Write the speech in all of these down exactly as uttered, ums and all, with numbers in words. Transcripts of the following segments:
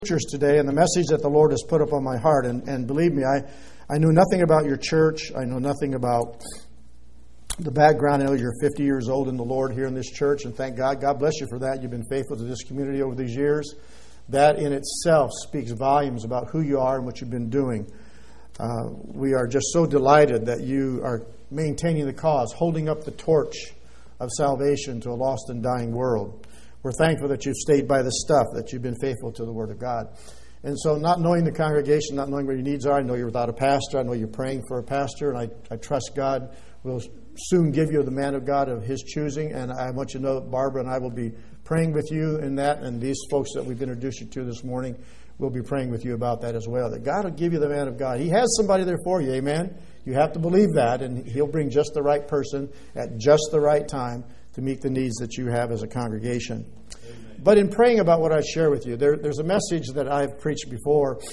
Scriptures today and the message that the Lord has put upon my heart. And, and believe me, I, I knew nothing about your church. I know nothing about the background. I know you're fifty years old in the Lord here in this church, and thank God. God bless you for that. You've been faithful to this community over these years. That in itself speaks volumes about who you are and what you've been doing. Uh, we are just so delighted that you are maintaining the cause, holding up the torch of salvation to a lost and dying world. We're thankful that you've stayed by the stuff, that you've been faithful to the Word of God. And so not knowing the congregation, not knowing what your needs are, I know you're without a pastor. I know you're praying for a pastor, and I, I trust God will soon give you the man of God of His choosing. And I want you to know that Barbara and I will be praying with you in that, and these folks that we've introduced you to this morning will be praying with you about that as well, that God will give you the man of God. He has somebody there for you, amen? You have to believe that, and He'll bring just the right person at just the right time to meet the needs that you have as a congregation. Amen. But in praying about what I share with you, there, there's a message that I've preached before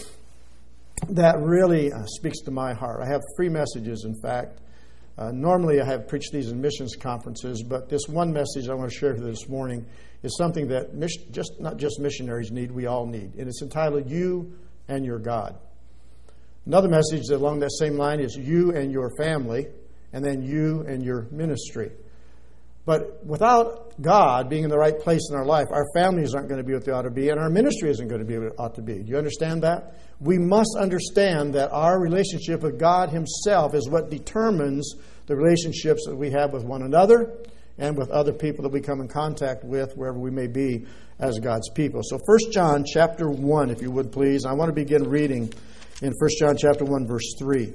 that really uh, speaks to my heart. I have three messages, in fact. Uh, normally I have preached these in missions conferences, but this one message I want to share with you this morning is something that mission, just not just missionaries need, we all need. And it's entitled, You and Your God. Another message along that same line is You and Your Family, and then You and Your Ministry. But without God being in the right place in our life, our families aren't going to be what they ought to be, and our ministry isn't going to be what it ought to be. Do you understand that? We must understand that our relationship with God Himself is what determines the relationships that we have with one another and with other people that we come in contact with wherever we may be as God's people. So First John chapter one, if you would please. I want to begin reading in First John chapter one, verse three.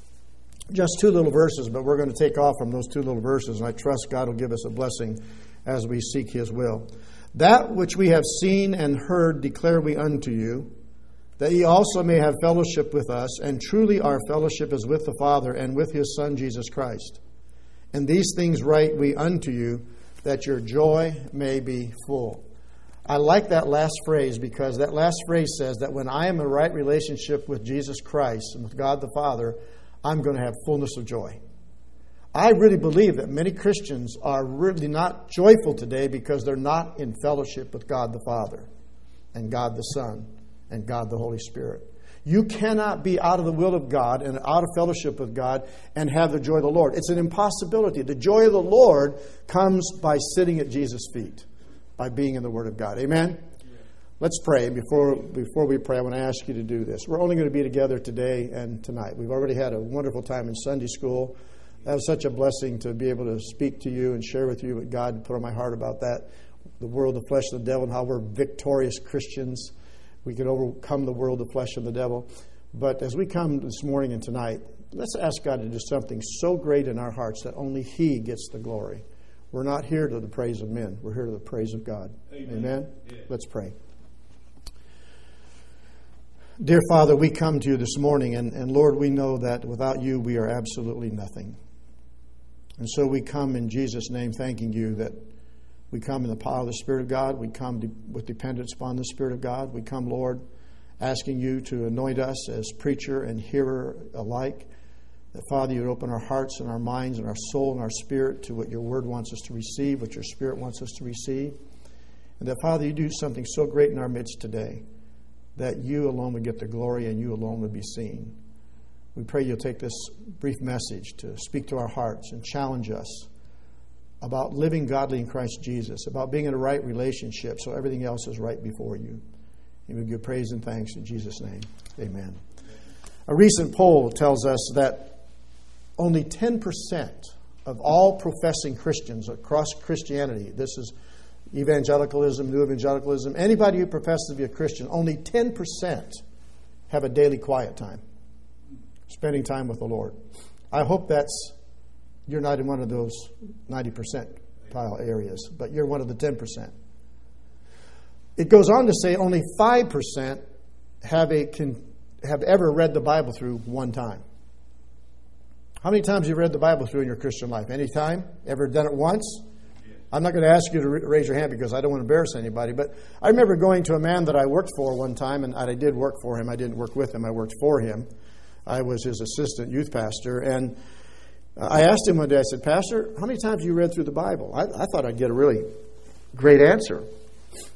Just two little verses, but we're going to take off from those two little verses, and I trust God will give us a blessing as we seek His will. That which we have seen and heard declare we unto you, that ye also may have fellowship with us, and truly our fellowship is with the Father and with His Son Jesus Christ. And these things write we unto you, that your joy may be full. I like that last phrase because that last phrase says that when I am in a right relationship with Jesus Christ and with God the Father, I'm going to have fullness of joy. I really believe that many Christians are really not joyful today because they're not in fellowship with God the Father and God the Son and God the Holy Spirit. You cannot be out of the will of God and out of fellowship with God and have the joy of the Lord. It's an impossibility. The joy of the Lord comes by sitting at Jesus' feet, by being in the Word of God. Amen? Let's pray. Before before we pray, I want to ask you to do this. We're only going to be together today and tonight. We've already had a wonderful time in Sunday school. That was such a blessing to be able to speak to you and share with you what God put on my heart about that. The world, the flesh, and the devil, and how we're victorious Christians. We can overcome the world, the flesh, and the devil. But as we come this morning and tonight, let's ask God to do something so great in our hearts that only He gets the glory. We're not here to the praise of men. We're here to the praise of God. Amen? Amen? Yeah. Let's pray. Dear Father, we come to you this morning, and, and Lord, we know that without you we are absolutely nothing. And so we come in Jesus' name thanking you that we come in the power of the Spirit of God. We come de- with dependence upon the Spirit of God. We come, Lord, asking you to anoint us as preacher and hearer alike. That, Father, you would open our hearts and our minds and our soul and our spirit to what your word wants us to receive, what your Spirit wants us to receive. And that, Father, you do something so great in our midst today, that you alone would get the glory and you alone would be seen. We pray you'll take this brief message to speak to our hearts and challenge us about living godly in Christ Jesus, about being in a right relationship so everything else is right before you. And we give praise and thanks in Jesus' name. Amen. A recent poll tells us that only ten percent of all professing Christians across Christianity, this is evangelicalism, new evangelicalism, anybody who professes to be a Christian, only ten percent have a daily quiet time, spending time with the Lord. I hope that's, you're not in one of those ninety percent pile areas, but you're one of the ten percent. It goes on to say only five percent have a can, have ever read the Bible through one time. How many times have you read the Bible through in your Christian life? Any time? Ever done it once? I'm not going to ask you to raise your hand because I don't want to embarrass anybody, but I remember going to a man that I worked for one time, and I did work for him. I didn't work with him. I worked for him. I was his assistant youth pastor, and I asked him one day, I said, Pastor, how many times have you read through the Bible? I, I thought I'd get a really great answer.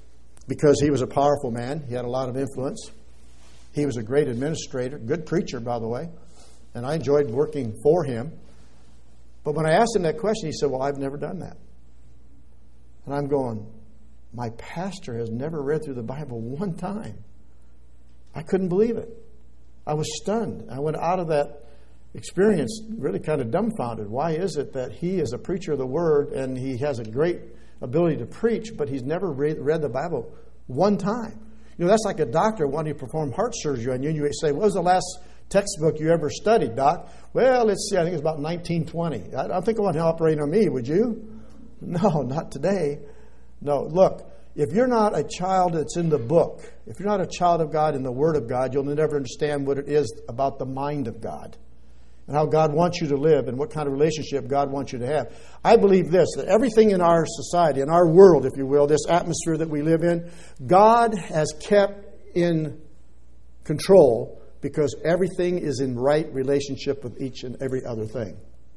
because he was a powerful man. He had a lot of influence. He was a great administrator, good preacher, by the way, and I enjoyed working for him. But when I asked him that question, he said, well, I've never done that. And I'm going, my pastor has never read through the Bible one time. I couldn't believe it. I was stunned. I went out of that experience really kind of dumbfounded. Why is it that he is a preacher of the Word and he has a great ability to preach, but he's never read, read the Bible one time? You know, that's like a doctor wanting to perform heart surgery on you, and you say, what was the last textbook you ever studied, Doc? Well, let's see, I think it was about nineteen twenty. I don't think it would operate on me, would you? No, not today. No, look, if you're not a child that's in the book, if you're not a child of God in the Word of God, you'll never understand what it is about the mind of God and how God wants you to live and what kind of relationship God wants you to have. I believe this, that everything in our society, in our world, if you will, this atmosphere that we live in, God has kept in control because everything is in right relationship with each and every other thing.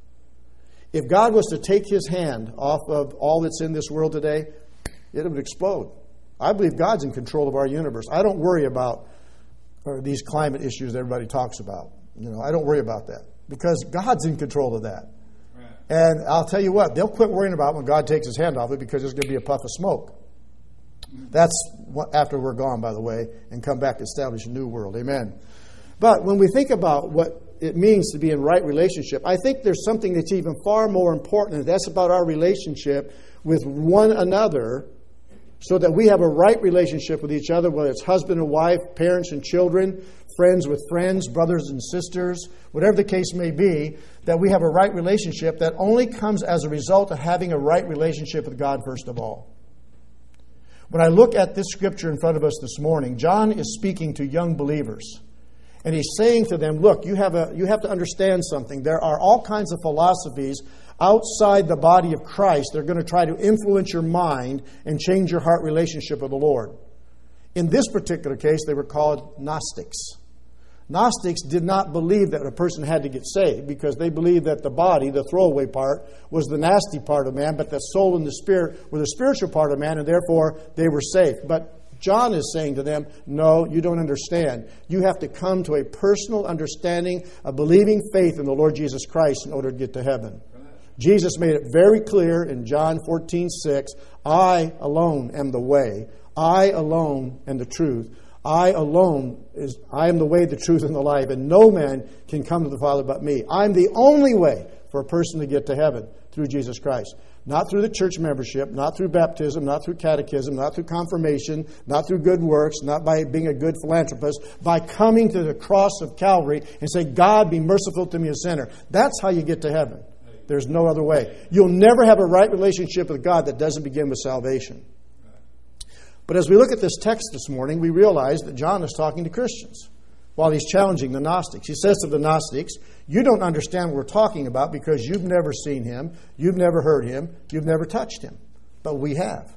If God was to take His hand off of all that's in this world today, it would explode. I believe God's in control of our universe. I don't worry about or these climate issues everybody talks about. You know, I don't worry about that because God's in control of that. Right. And I'll tell you what, they'll quit worrying about when God takes His hand off it because there's going to be a puff of smoke. That's what, after we're gone, by the way, and come back to establish a new world. Amen. But when we think about what it means to be in right relationship, I think there's something that's even far more important, and that's about our relationship with one another, so that we have a right relationship with each other, whether it's husband and wife, parents and children, friends with friends, brothers and sisters, whatever the case may be, that we have a right relationship that only comes as a result of having a right relationship with God first of all. When I look at this scripture in front of us this morning, John is speaking to young believers. And he's saying to them, look, you have a you have to understand something. There are all kinds of philosophies outside the body of Christ. They're going to try to influence your mind and change your heart relationship with the Lord. In this particular case, they were called Gnostics. Gnostics did not believe that a person had to get saved because they believed that the body, the throwaway part, was the nasty part of man, but the soul and the spirit were the spiritual part of man, and therefore they were safe. But John is saying to them, no, you don't understand. You have to come to a personal understanding, a believing faith in the Lord Jesus Christ in order to get to heaven. Jesus made it very clear in John fourteen six, I alone am the way. I alone am the truth. I alone is I am the way, the truth, and the life, and no man can come to the Father but me. I'm the only way for a person to get to heaven through Jesus Christ. Not through the church membership, not through baptism, not through catechism, not through confirmation, not through good works, not by being a good philanthropist, by coming to the cross of Calvary and say, God, be merciful to me, a sinner. That's how you get to heaven. There's no other way. You'll never have a right relationship with God that doesn't begin with salvation. But as we look at this text this morning, we realize that John is talking to Christians while he's challenging the Gnostics. He says to the Gnostics, you don't understand what we're talking about because you've never seen Him, you've never heard Him, you've never touched Him. But we have.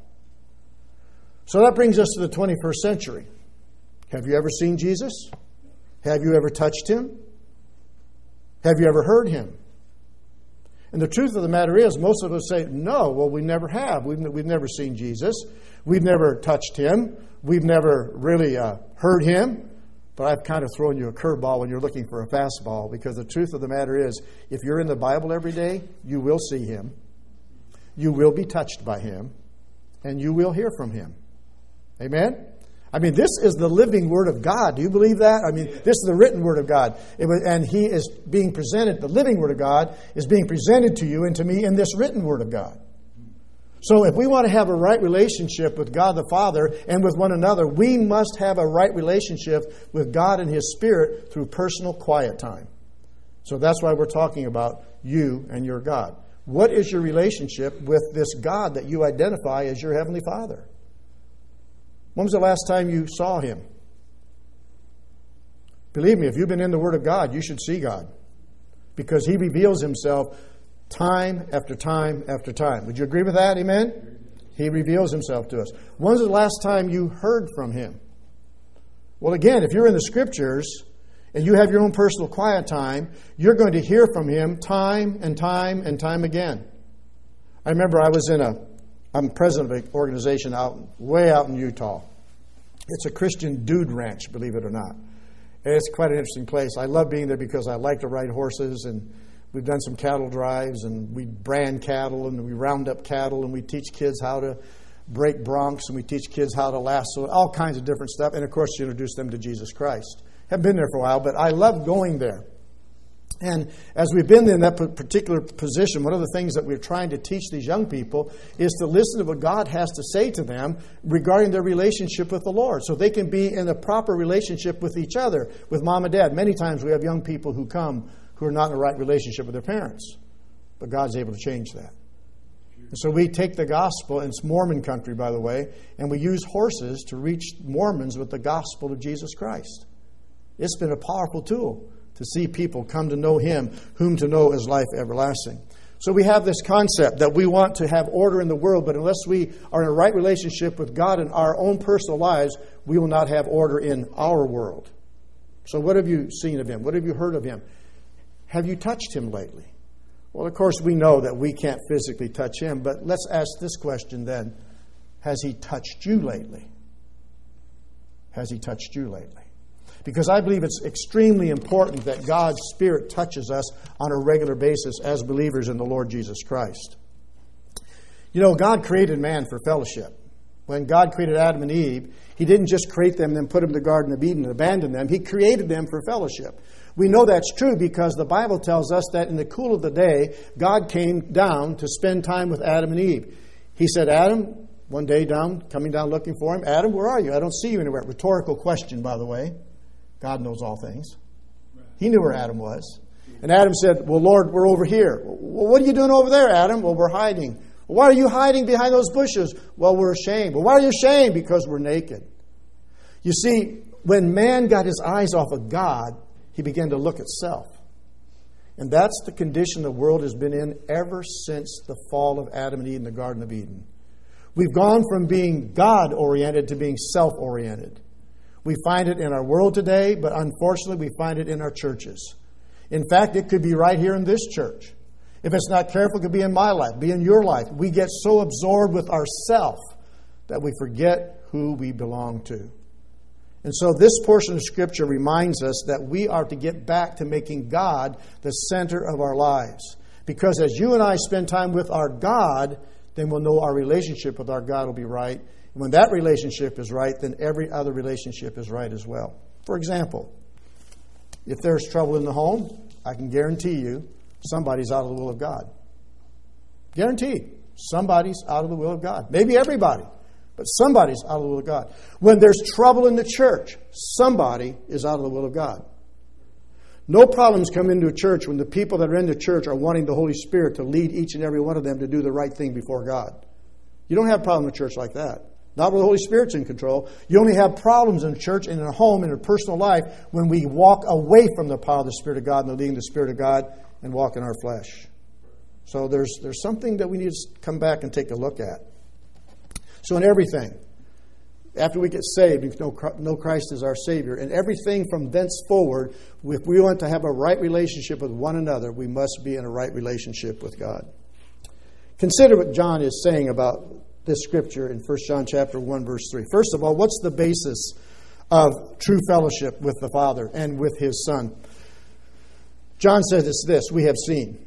So that brings us to the twenty-first century. Have you ever seen Jesus? Have you ever touched Him? Have you ever heard Him? And the truth of the matter is, most of us say, no, well, we never have. We've, we've never seen Jesus. We've never touched Him. We've never really uh, heard Him. But I've kind of thrown you a curveball when you're looking for a fastball, because the truth of the matter is, if you're in the Bible every day, you will see Him, you will be touched by Him, and you will hear from Him. Amen? I mean, this is the living Word of God. Do you believe that? I mean, this is the written Word of God. It was, and He is being presented, the living Word of God is being presented to you and to me in this written Word of God. So if we want to have a right relationship with God the Father and with one another, we must have a right relationship with God and His Spirit through personal quiet time. So that's why we're talking about you and your God. What is your relationship with this God that you identify as your Heavenly Father? When was the last time you saw Him? Believe me, if you've been in the Word of God, you should see God, because He reveals Himself time after time after time. Would you agree with that? Amen? He reveals Himself to us. When was the last time you heard from Him? Well, again, if you're in the Scriptures and you have your own personal quiet time, you're going to hear from Him time and time and time again. I remember I was in a I'm president of an organization out way out in Utah. It's a Christian dude ranch, believe it or not. And it's quite an interesting place. I love being there because I like to ride horses, and we've done some cattle drives, and we brand cattle, and we round up cattle, and we teach kids how to break broncs, and we teach kids how to lasso, all kinds of different stuff. And, of course, you introduce them to Jesus Christ. Haven't been there for a while, but I love going there. And as we've been in that particular position, one of the things that we're trying to teach these young people is to listen to what God has to say to them regarding their relationship with the Lord, so they can be in a proper relationship with each other, with mom and dad. Many times we have young people who come who are not in the right relationship with their parents, but God's able to change that. And so we take the gospel, and it's Mormon country, by the way, and we use horses to reach Mormons with the gospel of Jesus Christ. It's been a powerful tool to see people come to know Him, whom to know is life everlasting. So we have this concept that we want to have order in the world, but unless we are in a right relationship with God in our own personal lives, we will not have order in our world. So what have you seen of Him? What have you heard of Him? Have you touched Him lately? Well, of course, we know that we can't physically touch Him, but let's ask this question then. Has He touched you lately? Has He touched you lately? Because I believe it's extremely important that God's Spirit touches us on a regular basis as believers in the Lord Jesus Christ. You know, God created man for fellowship. When God created Adam and Eve, He didn't just create them and then put them in the Garden of Eden and abandon them. He created them for fellowship. We know that's true because the Bible tells us that in the cool of the day, God came down to spend time with Adam and Eve. He said, Adam, one day down, coming down looking for him, Adam, where are you? I don't see you anywhere. Rhetorical question, by the way. God knows all things. He knew where Adam was. And Adam said, well, Lord, we're over here. Well, what are you doing over there, Adam? Well, we're hiding. Well, why are you hiding behind those bushes? Well, we're ashamed. Well, why are you ashamed? Because we're naked. You see, when man got his eyes off of God, he began to look at self. And that's the condition the world has been in ever since the fall of Adam and Eve in the Garden of Eden. We've gone from being God-oriented to being self-oriented. We find it in our world today, but unfortunately we find it in our churches. In fact, it could be right here in this church. If it's not careful, it could be in my life, be in your life. We get so absorbed with ourself that we forget who we belong to. And so this portion of Scripture reminds us that we are to get back to making God the center of our lives. Because as you and I spend time with our God, then we'll know our relationship with our God will be right. And when that relationship is right, then every other relationship is right as well. For example, if there's trouble in the home, I can guarantee you somebody's out of the will of God. Guaranteed. Somebody's out of the will of God. Maybe everybody, but somebody's out of the will of God. When there's trouble in the church, somebody is out of the will of God. No problems come into a church when the people that are in the church are wanting the Holy Spirit to lead each and every one of them to do the right thing before God. You don't have a problem in a church like that. Not when the Holy Spirit's in control. You only have problems in a church and in a home, in a personal life, when we walk away from the power of the Spirit of God and the leading of the Spirit of God and walk in our flesh. So there's there's something that we need to come back and take a look at. So in everything, after we get saved, we know Christ is our Savior. And everything from thenceforward, if we want to have a right relationship with one another, we must be in a right relationship with God. Consider what John is saying about this scripture in First John chapter one, verse three. First of all, what's the basis of true fellowship with the Father and with His Son? John says it's this: we have seen.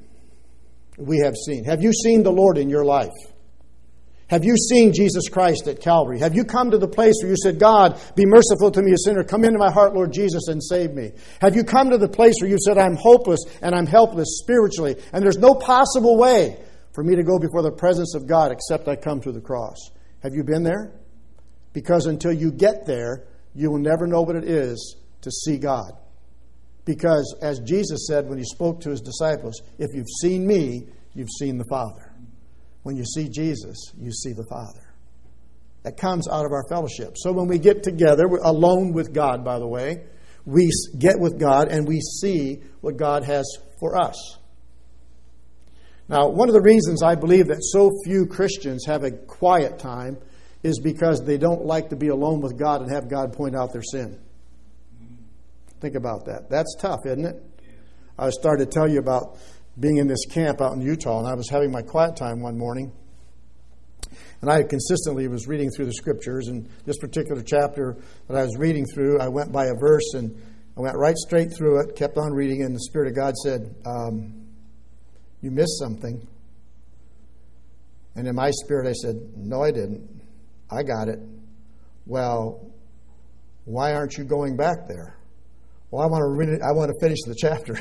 We have seen. Have you seen the Lord in your life? Have you seen Jesus Christ at Calvary? Have you come to the place where you said, God, be merciful to me, a sinner. Come into my heart, Lord Jesus, and save me. Have you come to the place where you said, I'm hopeless and I'm helpless spiritually, and there's no possible way for me to go before the presence of God except I come through the cross? Have you been there? Because until you get there, you will never know what it is to see God. Because as Jesus said when He spoke to His disciples, if you've seen me, you've seen the Father. When you see Jesus, you see the Father. That comes out of our fellowship. So when we get together, we're alone with God, by the way, we get with God and we see what God has for us. Now, one of the reasons I believe that so few Christians have a quiet time is because they don't like to be alone with God and have God point out their sin. Think about that. That's tough, isn't it? I started to tell you about being in this camp out in Utah, and I was having my quiet time one morning. And I consistently was reading through the scriptures, and this particular chapter that I was reading through, I went by a verse and I went right straight through it, kept on reading, and the Spirit of God said, um, you missed something. And in my spirit I said, no, I didn't. I got it. Well, why aren't you going back there? Well, I want to read it, I want to finish the chapter.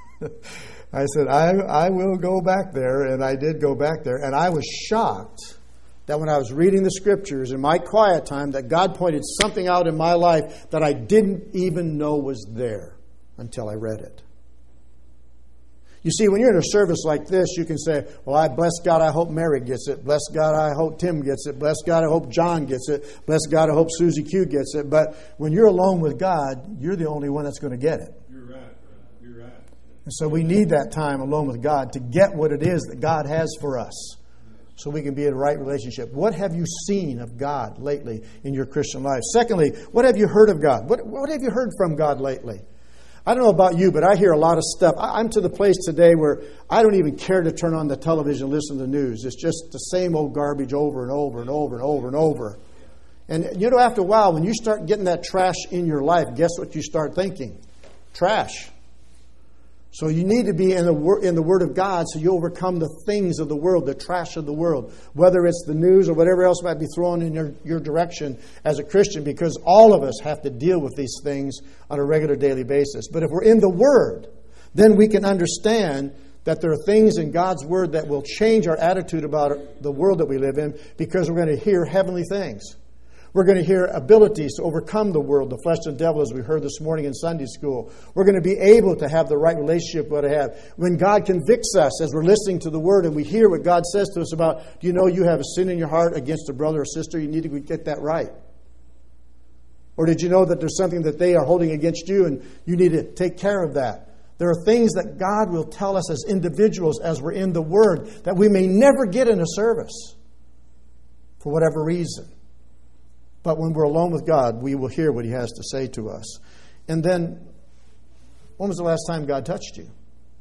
I said, I, I will go back there, and I did go back there, and I was shocked that when I was reading the scriptures in my quiet time, that God pointed something out in my life that I didn't even know was there until I read it. You see, when you're in a service like this, you can say, well, I bless God, I hope Mary gets it. Bless God, I hope Tim gets it. Bless God, I hope John gets it. Bless God, I hope Susie Q gets it. But when you're alone with God, you're the only one that's going to get it. You're right. You're right. And so we need that time alone with God to get what it is that God has for us, so we can be in a right relationship. What have you seen of God lately in your Christian life? Secondly, what have you heard of God? What, what have you heard from God lately? I don't know about you, but I hear a lot of stuff. I'm to the place today where I don't even care to turn on the television and listen to the news. It's just the same old garbage over and over and over and over and over. And you know, after a while, when you start getting that trash in your life, guess what you start thinking? Trash. So you need to be in the wor- in the Word of God so you overcome the things of the world, the trash of the world, whether it's the news or whatever else might be thrown in your, your direction as a Christian, because all of us have to deal with these things on a regular daily basis. But if we're in the Word, then we can understand that there are things in God's Word that will change our attitude about the world that we live in, because we're going to hear heavenly things. We're going to hear abilities to overcome the world, the flesh and the devil, as we heard this morning in Sunday school. We're going to be able to have the right relationship we ought to have. When God convicts us as we're listening to the Word and we hear what God says to us about, do you know you have a sin in your heart against a brother or sister? You need to get that right. Or did you know that there's something that they are holding against you and you need to take care of that? There are things that God will tell us as individuals as we're in the Word that we may never get in a service for whatever reason. But when we're alone with God, we will hear what He has to say to us. And then, when was the last time God touched you?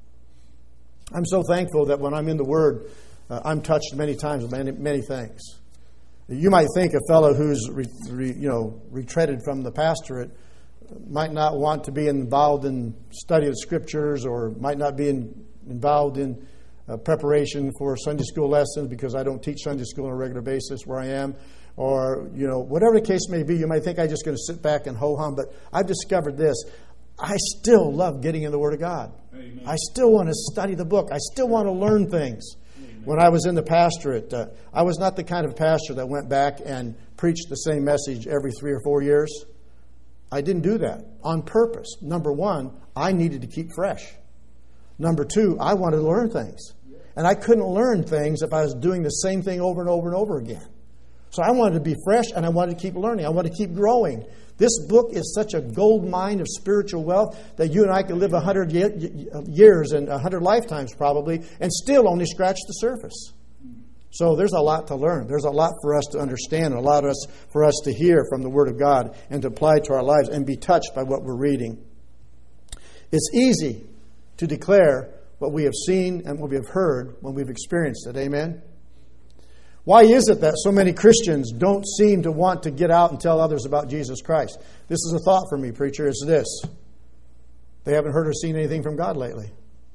I'm so thankful that when I'm in the Word, uh, I'm touched many times with many, many things. You might think a fellow who's re, re, you know retreated from the pastorate might not want to be involved in study of the Scriptures, or might not be in, involved in uh, preparation for Sunday school lessons, because I don't teach Sunday school on a regular basis where I am. Or, you know, whatever the case may be, you might think I'm just going to sit back and ho-hum. But I've discovered this. I still love getting in the Word of God. Amen. I still want to study the book. I still want to learn things. Amen. When I was in the pastorate, uh, I was not the kind of pastor that went back and preached the same message every three or four years. I didn't do that on purpose. Number one, I needed to keep fresh. Number two, I wanted to learn things. And I couldn't learn things if I was doing the same thing over and over and over again. So I wanted to be fresh, and I wanted to keep learning. I wanted to keep growing. This book is such a gold mine of spiritual wealth that you and I could live one hundred years and one hundred lifetimes probably and still only scratch the surface. So there's a lot to learn. There's a lot for us to understand, and a lot of us, for us to hear from the Word of God and to apply to our lives and be touched by what we're reading. It's easy to declare what we have seen and what we have heard when we've experienced it. Amen? Why is it that so many Christians don't seem to want to get out and tell others about Jesus Christ? This is a thought for me, preacher. It's this. They haven't heard or seen anything from God lately.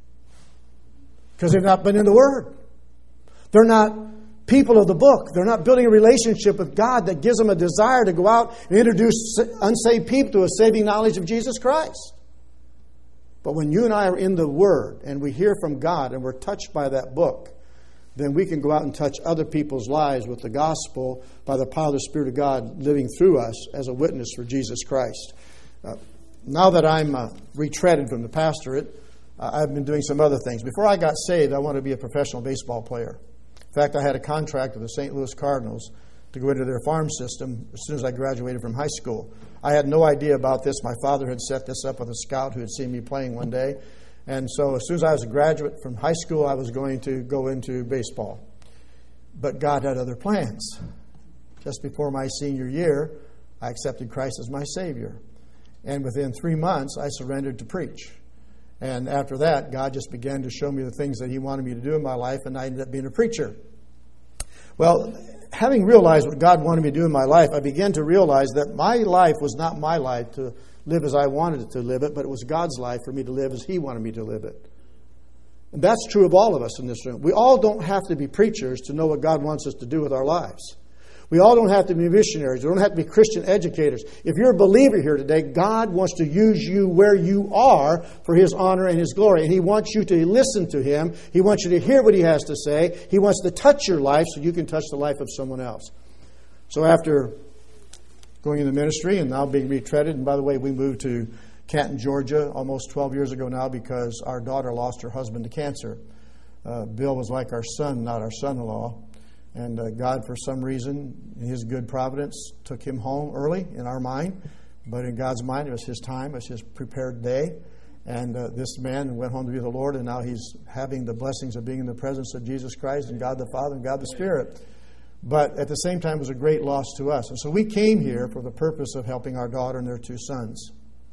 Because they've not been in the Word. They're not people of the book. They're not building a relationship with God that gives them a desire to go out and introduce unsaved people to a saving knowledge of Jesus Christ. But when you and I are in the Word and we hear from God and we're touched by that book, then we can go out and touch other people's lives with the gospel by the power of the Spirit of God living through us as a witness for Jesus Christ. Uh, now that I'm uh, retreaded from the pastorate, uh, I've been doing some other things. Before I got saved, I wanted to be a professional baseball player. In fact, I had a contract with the Saint Louis Cardinals to go into their farm system as soon as I graduated from high school. I had no idea about this. My father had set this up with a scout who had seen me playing one day. And so as soon as I was a graduate from high school, I was going to go into baseball. But God had other plans. Just before my senior year, I accepted Christ as my Savior. And within three months, I surrendered to preach. And after that, God just began to show me the things that He wanted me to do in my life, and I ended up being a preacher. Well, having realized what God wanted me to do in my life, I began to realize that my life was not my life to live as I wanted it to live it, but it was God's life for me to live as He wanted me to live it. And that's true of all of us in this room. We all don't have to be preachers to know what God wants us to do with our lives. We all don't have to be missionaries. We don't have to be Christian educators. If you're a believer here today, God wants to use you where you are for His honor and His glory. And He wants you to listen to Him. He wants you to hear what He has to say. He wants to touch your life so you can touch the life of someone else. So after going into ministry and now being retreaded, and by the way, we moved to Canton, Georgia almost twelve years ago now because our daughter lost her husband to cancer. Uh, Bill was like our son, not our son-in-law. And uh, God, for some reason, in His good providence, took him home early in our mind. But in God's mind, it was His time. It was His prepared day. And uh, this man went home to be with the Lord, and now he's having the blessings of being in the presence of Jesus Christ and God the Father and God the Spirit. But at the same time, it was a great loss to us. And so we came here for the purpose of helping our daughter and their two sons.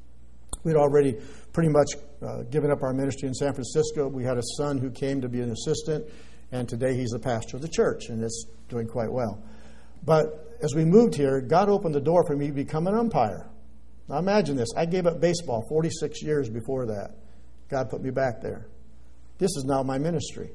We'd already pretty much uh, given up our ministry in San Francisco. We had a son who came to be an assistant. And today he's the pastor of the church, and it's doing quite well. But as we moved here, God opened the door for me to become an umpire. Now imagine this. I gave up baseball forty-six years before that. God put me back there. This is now my ministry.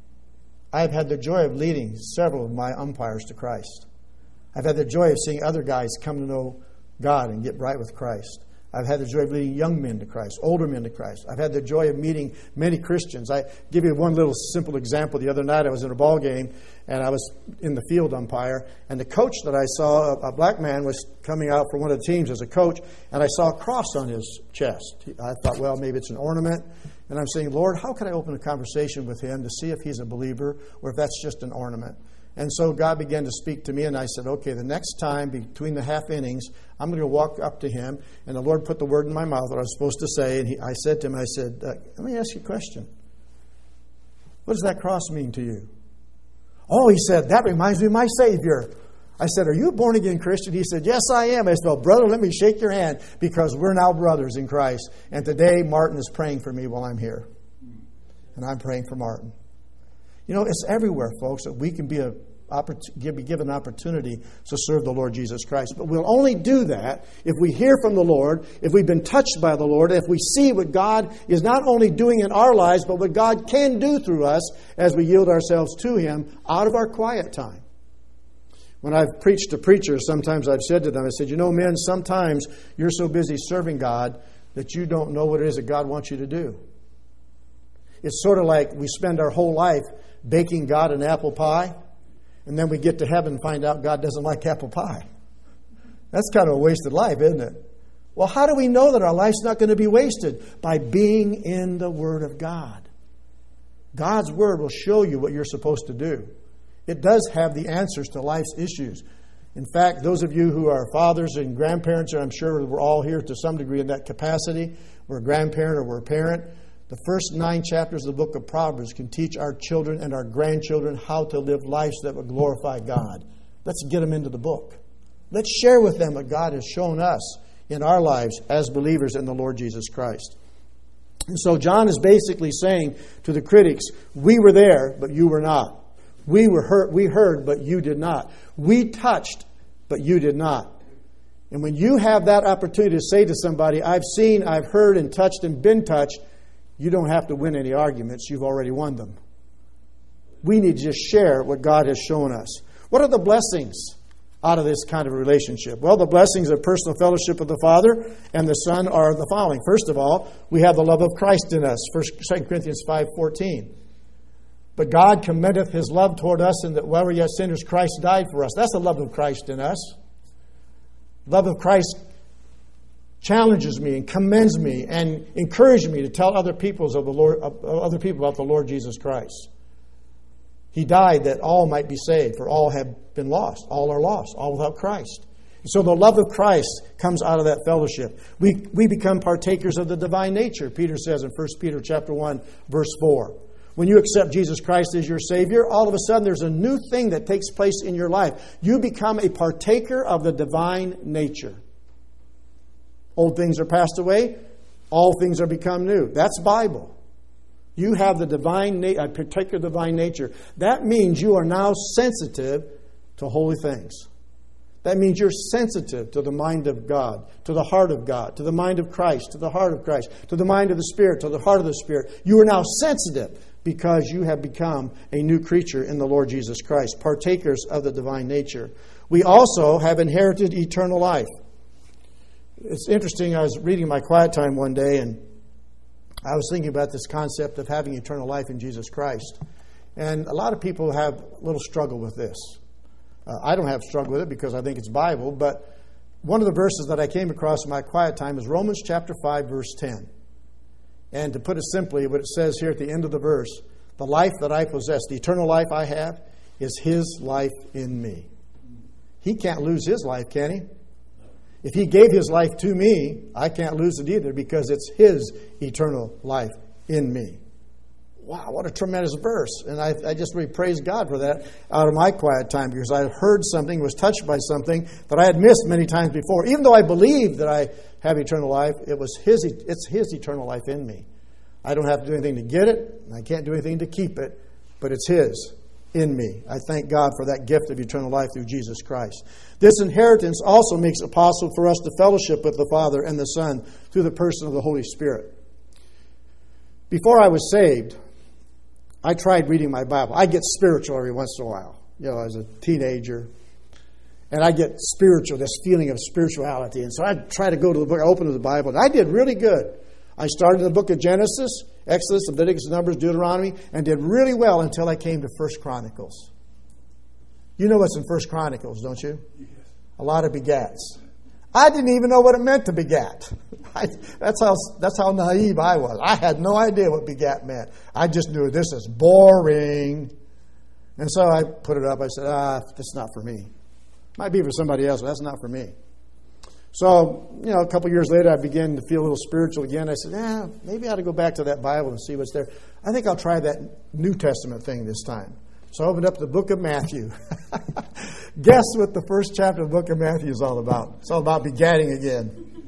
I've had the joy of leading several of my umpires to Christ. I've had the joy of seeing other guys come to know God and get right with Christ. I've had the joy of leading young men to Christ, older men to Christ. I've had the joy of meeting many Christians. I give you one little simple example. The other night I was in a ball game, and I was in the field umpire, and the coach that I saw, a black man, was coming out for one of the teams as a coach, and I saw a cross on his chest. I thought, well, maybe it's an ornament. And I'm saying, Lord, how can I open a conversation with him to see if he's a believer or if that's just an ornament? And so God began to speak to me, and I said, okay, the next time between the half innings, I'm going to walk up to him, and the Lord put the word in my mouth that I was supposed to say, and he, I said to him, I said, uh, let me ask you a question. What does that cross mean to you? Oh, he said, that reminds me of my Savior. I said, are you a born-again Christian? He said, yes, I am. I said, well, brother, let me shake your hand, because we're now brothers in Christ. And today, Martin is praying for me while I'm here. And I'm praying for Martin. You know, it's everywhere, folks, that we can be a be given opportunity to serve the Lord Jesus Christ. But we'll only do that if we hear from the Lord, if we've been touched by the Lord, if we see what God is not only doing in our lives, but what God can do through us as we yield ourselves to Him out of our quiet time. When I've preached to preachers, sometimes I've said to them, I said, you know, men, sometimes you're so busy serving God that you don't know what it is that God wants you to do. It's sort of like we spend our whole life baking God an apple pie, and then we get to heaven and find out God doesn't like apple pie. That's kind of a wasted life, isn't it? Well, how do we know that our life's not going to be wasted? By being in the Word of God. God's Word will show you what you're supposed to do. It does have the answers to life's issues. In fact, those of you who are fathers and grandparents, and I'm sure we're all here to some degree in that capacity, we're a grandparent or we're a parent, the first nine chapters of the book of Proverbs can teach our children and our grandchildren how to live lives that would glorify God. Let's get them into the book. Let's share with them what God has shown us in our lives as believers in the Lord Jesus Christ. And so John is basically saying to the critics, we were there, but you were not. We were hurt, we heard, but you did not. We touched, but you did not. And when you have that opportunity to say to somebody, I've seen, I've heard, and touched, and been touched, you don't have to win any arguments. You've already won them. We need to just share what God has shown us. What are the blessings out of this kind of relationship? Well, the blessings of personal fellowship with the Father and the Son are the following. First of all, we have the love of Christ in us. Second Corinthians five fourteen. But God commendeth His love toward us, in that while we were yet sinners, Christ died for us. That's the love of Christ in us. Love of Christ challenges me and commends me and encourages me to tell other peoples of the Lord, of other people about the Lord Jesus Christ. He died that all might be saved, for all have been lost. All are lost, all without Christ. And so the love of Christ comes out of that fellowship. We we become partakers of the divine nature. Peter says in First Peter chapter one, verse four. When you accept Jesus Christ as your Savior, all of a sudden there's a new thing that takes place in your life. You become a partaker of the divine nature. Old things are passed away. All things are become new. That's Bible. You have the divine, a particular divine nature. That means you are now sensitive to holy things. That means you're sensitive to the mind of God, to the heart of God, to the mind of Christ, to the heart of Christ, to the mind of the Spirit, to the heart of the Spirit. You are now sensitive because you have become a new creature in the Lord Jesus Christ, partakers of the divine nature. We also have inherited eternal life. It's interesting, I was reading my quiet time one day, and I was thinking about this concept of having eternal life in Jesus Christ. And a lot of people have a little struggle with this. Uh, I don't have struggle with it because I think it's Bible, but one of the verses that I came across in my quiet time is Romans chapter five, verse ten. And to put it simply, what it says here at the end of the verse, the life that I possess, the eternal life I have, is His life in me. He can't lose His life, can He? If He gave His life to me, I can't lose it either because it's His eternal life in me. Wow, what a tremendous verse. And I, I just really praise God for that out of my quiet time because I heard something, was touched by something that I had missed many times before. Even though I believed that I have eternal life, it was his, it's His eternal life in me. I don't have to do anything to get it, and I can't do anything to keep it, but it's His in me. I thank God for that gift of eternal life through Jesus Christ. This inheritance also makes it possible for us to fellowship with the Father and the Son through the person of the Holy Spirit. Before I was saved, I tried reading my Bible. I get spiritual every once in a while, you know, as a teenager. And I get spiritual, this feeling of spirituality. And so I try to go to the book, I open to the Bible, and I did really good. I started in the book of Genesis, Exodus, Leviticus, Numbers, Deuteronomy, and did really well until I came to First Chronicles. You know what's in First Chronicles, don't you? Yes. A lot of begats. I didn't even know what it meant to begat. I, that's how that's how naive I was. I had no idea what begat meant. I just knew this is boring. And so I put it up. I said, ah, that's not for me. Might be for somebody else, but that's not for me. So, you know, a couple years later, I began to feel a little spiritual again. I said, yeah, maybe I ought to go back to that Bible and see what's there. I think I'll try that New Testament thing this time. So I opened up the book of Matthew. Guess what the first chapter of the book of Matthew is all about? It's all about begatting again.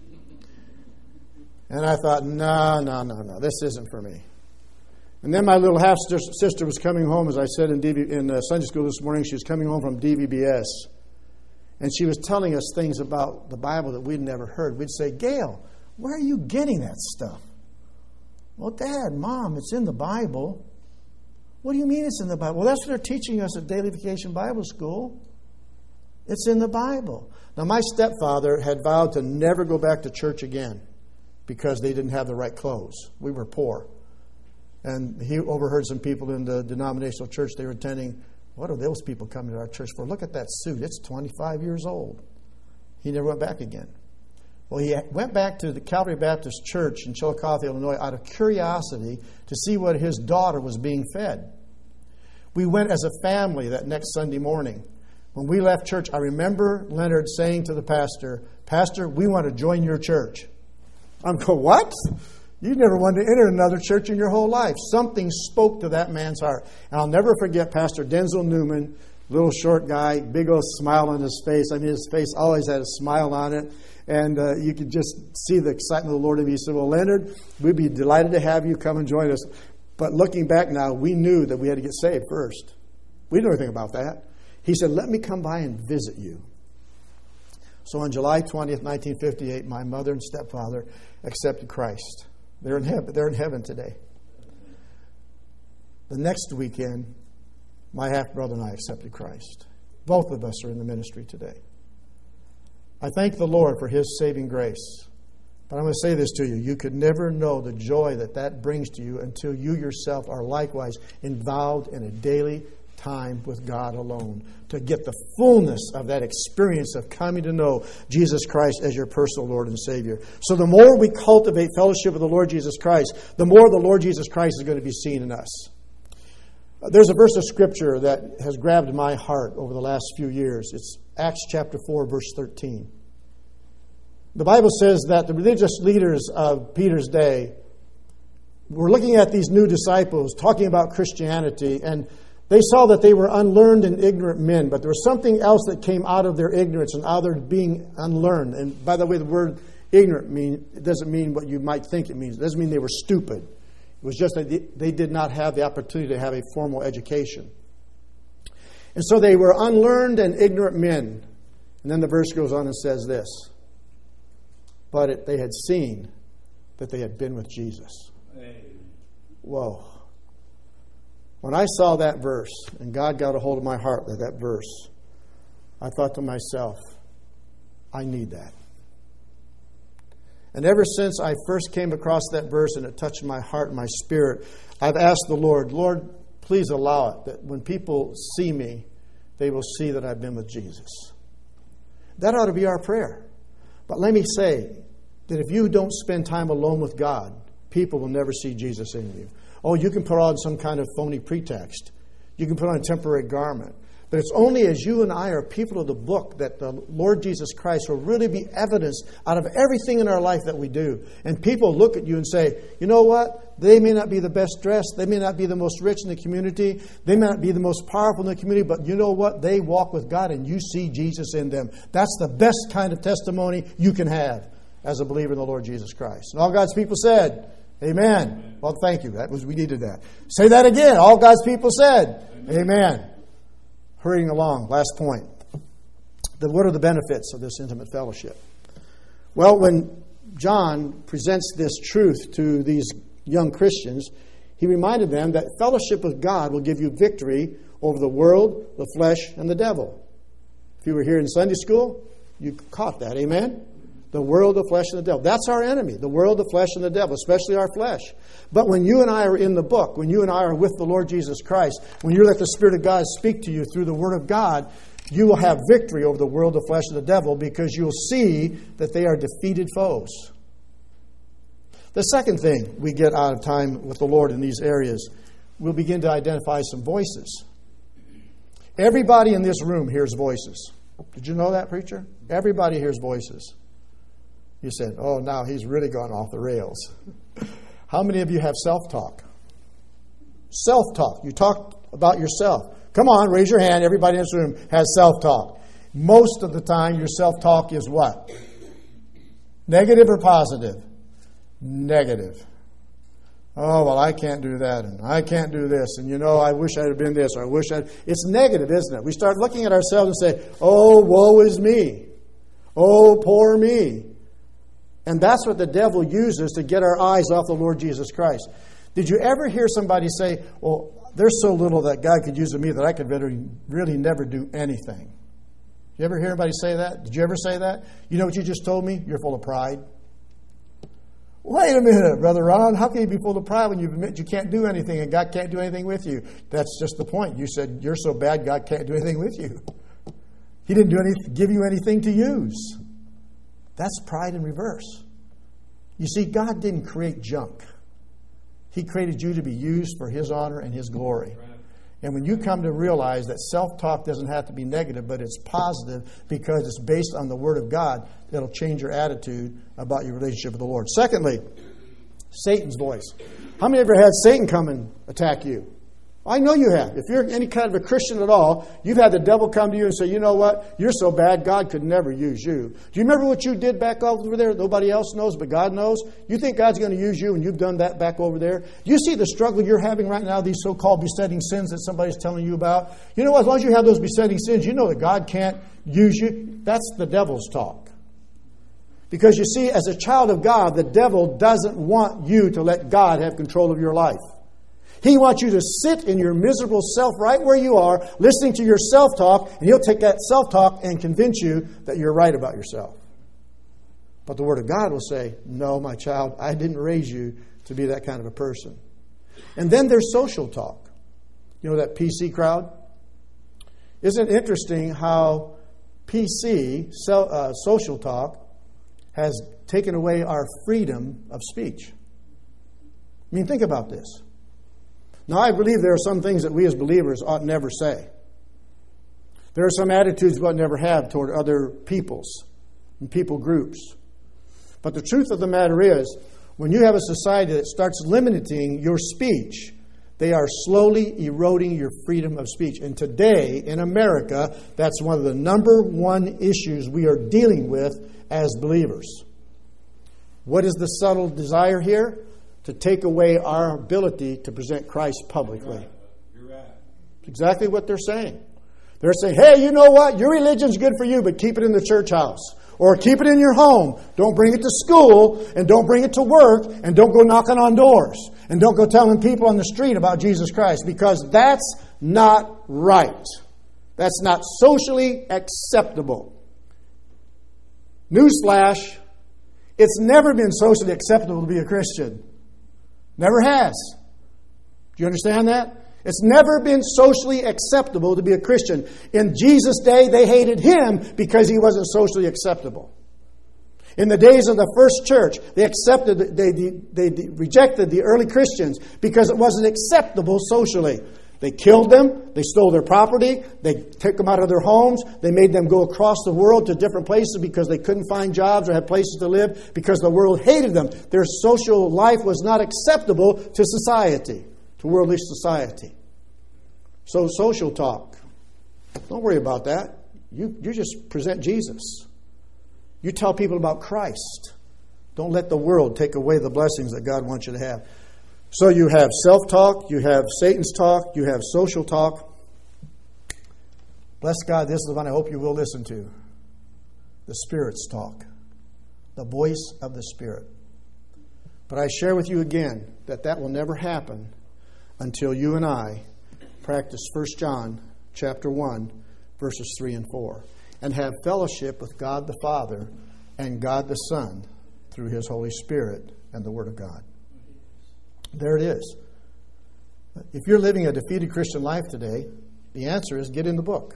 And I thought, no, no, no, no, this isn't for me. And then my little half-sister was coming home, as I said in, D V, in uh, Sunday school this morning. She was coming home from D V B S. And she was telling us things about the Bible that we'd never heard. We'd say, Gail, where are you getting that stuff? Well, Dad, Mom, it's in the Bible. What do you mean it's in the Bible? Well, that's what they're teaching us at Daily Vacation Bible School. It's in the Bible. Now, my stepfather had vowed to never go back to church again because they didn't have the right clothes. We were poor. And he overheard some people in the denominational church they were attending. What are those people coming to our church for? Look at that suit. It's twenty-five years old. He never went back again. Well, he went back to the Calvary Baptist Church in Chillicothe, Illinois, out of curiosity to see what his daughter was being fed. We went as a family that next Sunday morning. When we left church, I remember Leonard saying to the pastor, Pastor, we want to join your church. I'm going, what? You never wanted to enter another church in your whole life. Something spoke to that man's heart. And I'll never forget Pastor Denzel Newman, little short guy, big old smile on his face. I mean, his face always had a smile on it. And uh, you could just see the excitement of the Lord in me. He said, well, Leonard, we'd be delighted to have you come and join us. But looking back now, we knew that we had to get saved first. We didn't know anything about that. He said, let me come by and visit you. So on July twentieth, nineteen fifty-eight, my mother and stepfather accepted Christ. They're in heaven. They're in heaven today. The next weekend, my half-brother and I accepted Christ. Both of us are in the ministry today. I thank the Lord for His saving grace. But I'm going to say this to you. You could never know the joy that that brings to you until you yourself are likewise involved in a daily time with God alone to get the fullness of that experience of coming to know Jesus Christ as your personal Lord and Savior. So the more we cultivate fellowship with the Lord Jesus Christ, the more the Lord Jesus Christ is going to be seen in us. There's a verse of Scripture that has grabbed my heart over the last few years. It's Acts chapter four, verse thirteen. The Bible says that the religious leaders of Peter's day were looking at these new disciples, talking about Christianity, and they saw that they were unlearned and ignorant men, but there was something else that came out of their ignorance and out of their being unlearned. And by the way, the word ignorant mean, it doesn't mean what you might think it means. It doesn't mean they were stupid. It was just that they did not have the opportunity to have a formal education. And so they were unlearned and ignorant men. And then the verse goes on and says this. But it, they had seen that they had been with Jesus. Whoa. When I saw that verse, and God got a hold of my heart with that verse, I thought to myself, I need that. And ever since I first came across that verse and it touched my heart and my spirit, I've asked the Lord, Lord, please allow it that when people see me, they will see that I've been with Jesus. That ought to be our prayer. But let me say that if you don't spend time alone with God, people will never see Jesus in you. Oh, you can put on some kind of phony pretext. You can put on a temporary garment. But it's only as you and I are people of the book that the Lord Jesus Christ will really be evidence out of everything in our life that we do. And people look at you and say, you know what? They may not be the best dressed. They may not be the most rich in the community. They may not be the most powerful in the community. But you know what? They walk with God and you see Jesus in them. That's the best kind of testimony you can have as a believer in the Lord Jesus Christ. And all God's people said, Amen. Amen. Well, thank you. That was we needed that. Say that again. All God's people said, Amen. Amen. Hurrying along, last point. The, what are the benefits of this intimate fellowship? Well, when John presents this truth to these young Christians, he reminded them that fellowship with God will give you victory over the world, the flesh, and the devil. If you were here in Sunday school, you caught that. Amen? The world, the flesh, and the devil. That's our enemy, the world, the flesh, and the devil, especially our flesh. But when you and I are in the book, when you and I are with the Lord Jesus Christ, when you let the Spirit of God speak to you through the Word of God, you will have victory over the world, the flesh, and the devil because you'll see that they are defeated foes. The second thing we get out of time with the Lord in these areas, we'll begin to identify some voices. Everybody in this room hears voices. Did you know that, preacher? Everybody hears voices. You said, oh, now he's really gone off the rails. How many of you have self-talk? Self-talk. You talk about yourself. Come on, raise your hand. Everybody in this room has self-talk. Most of the time, your self-talk is what? Negative or positive? Negative. Oh, well, I can't do that, and I can't do this, and you know, I wish I'd have been this, or I wish I'd... It's negative, isn't it? We start looking at ourselves and say, oh, woe is me. Oh, poor me. And that's what the devil uses to get our eyes off the Lord Jesus Christ. Did you ever hear somebody say, well, there's so little that God could use of me that I could really, really never do anything? You ever hear anybody say that? Did you ever say that? You know what you just told me? You're full of pride. Wait a minute, Brother Ron. How can you be full of pride when you admit you can't do anything and God can't do anything with you? That's just the point. You said you're so bad God can't do anything with you. He didn't do any, give you anything to use. That's pride in reverse. You see, God didn't create junk. He created you to be used for His honor and His glory. And when you come to realize that self-talk doesn't have to be negative, but it's positive because it's based on the Word of God, it'll change your attitude about your relationship with the Lord. Secondly, Satan's voice. How many of you ever had Satan come and attack you? I know you have. If you're any kind of a Christian at all, you've had the devil come to you and say, you know what? You're so bad, God could never use you. Do you remember what you did back over there? Nobody else knows, but God knows. You think God's going to use you and you've done that back over there? Do you see the struggle you're having right now, these so-called besetting sins that somebody's telling you about? You know what? As long as you have those besetting sins, you know that God can't use you. That's the devil's talk. Because you see, as a child of God, the devil doesn't want you to let God have control of your life. He wants you to sit in your miserable self right where you are, listening to your self-talk, and he'll take that self-talk and convince you that you're right about yourself. But the Word of God will say, no, my child, I didn't raise you to be that kind of a person. And then there's social talk. You know that P C crowd? Isn't it interesting how P C, so, uh, social talk, has taken away our freedom of speech? I mean, think about this. Now, I believe there are some things that we as believers ought never say. There are some attitudes we ought never have toward other peoples and people groups. But the truth of the matter is, when you have a society that starts limiting your speech, they are slowly eroding your freedom of speech. And today, in America, that's one of the number one issues we are dealing with as believers. What is the subtle desire here? To take away our ability to present Christ publicly. You're right. You're right. Exactly what they're saying. They're saying, hey, you know what? Your religion's good for you, but keep it in the church house. Or keep it in your home. Don't bring it to school, and don't bring it to work, and don't go knocking on doors. And don't go telling people on the street about Jesus Christ, because that's not right. That's not socially acceptable. Newsflash, it's never been socially acceptable to be a Christian. Never has. Do you understand that? It's never been socially acceptable to be a Christian. In Jesus' day, they hated him because he wasn't socially acceptable. In the days of the first church, they accepted, they, they, they rejected the early Christians because it wasn't acceptable socially. They killed them. They stole their property. They took them out of their homes. They made them go across the world to different places because they couldn't find jobs or had places to live because the world hated them. Their social life was not acceptable to society, to worldly society. So social talk. Don't worry about that. You, you just present Jesus. You tell people about Christ. Don't let the world take away the blessings that God wants you to have. So you have self-talk, you have Satan's talk, you have social talk. Bless God, this is the one I hope you will listen to. The Spirit's talk. The voice of the Spirit. But I share with you again that that will never happen until you and I practice First John chapter one, verses three and four, and have fellowship with God the Father and God the Son through His Holy Spirit and the Word of God. There it is. If you're living a defeated Christian life today, the answer is get in the book.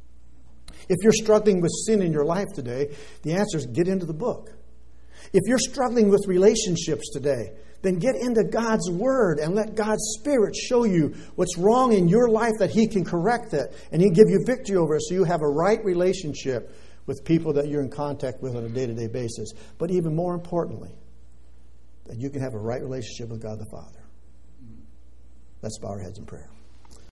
If you're struggling with sin in your life today, the answer is get into the book. If you're struggling with relationships today, then get into God's Word and let God's Spirit show you what's wrong in your life that He can correct it and He'll give you victory over it so you have a right relationship with people that you're in contact with on a day-to-day basis. But even more importantly, that you can have a right relationship with God the Father. Let's bow our heads in prayer.